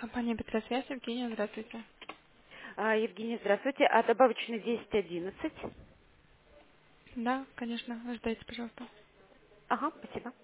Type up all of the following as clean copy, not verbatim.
Компания Петросвязь, Евгения, здравствуйте. Евгения, здравствуйте. А добавочный 1011? Да, конечно, ожидайте, пожалуйста. Ага, спасибо.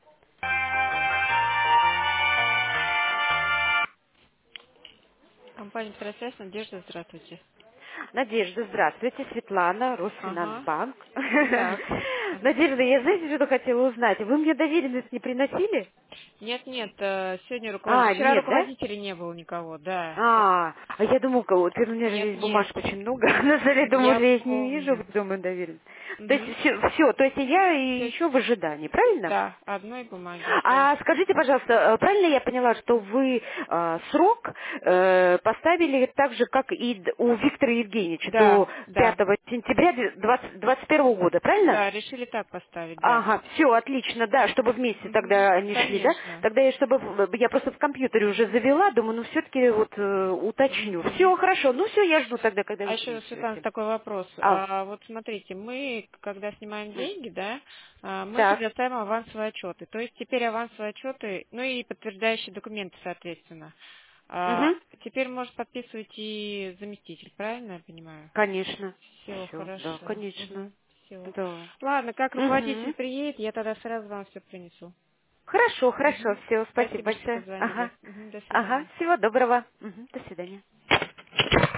Компания Петросвязь, Надежда, здравствуйте. Надежда, здравствуйте. Светлана, Ага, Росфинансбанк. так. Ага. Надежда, я знаете, что хотела узнать? Вы мне доверенность не приносили? Нет, нет, сегодня вчера Нет, да? руководителей не было никого, да. А я думаю, кого теперь у меня же Нет, здесь нет, бумажек очень много. На столе, думаю, я я их не вижу, помню. думаю, доверенность. То есть Угу. все, то есть я То еще в есть, ожидании, правильно? да, одной бумаги, да. А скажите, пожалуйста, правильно я поняла, что вы срок поставили так же, как и у Виктора Евгеньевича, Да, до да, 5 сентября 2021 года, правильно? да, решили так поставить, да. Ага, все, отлично, да, чтобы вместе Угу. тогда они шли, да? Конечно. Тогда я просто в компьютере уже завела, думаю, ну все-таки вот уточню. Мгм. Все, хорошо, ну все, я жду тогда, когда А вы еще, Светлана, принесете. такой вопрос. А, Вот смотрите, мы, когда снимаем м, деньги, да, мы так, предоставим авансовые отчеты. То есть теперь авансовые отчеты, ну и подтверждающие документы, соответственно. угу, Теперь может подписывать и заместитель, правильно я понимаю? конечно, Все, все, да, хорошо. конечно, Все. да. Ладно, как руководитель Угу. приедет, я тогда сразу вам все принесу. Хорошо, хорошо, Мгм. все, спасибо Спасибо, что большое. позвонили. Ага, Мгм, до ага, свидания. всего доброго. Мгм, до свидания.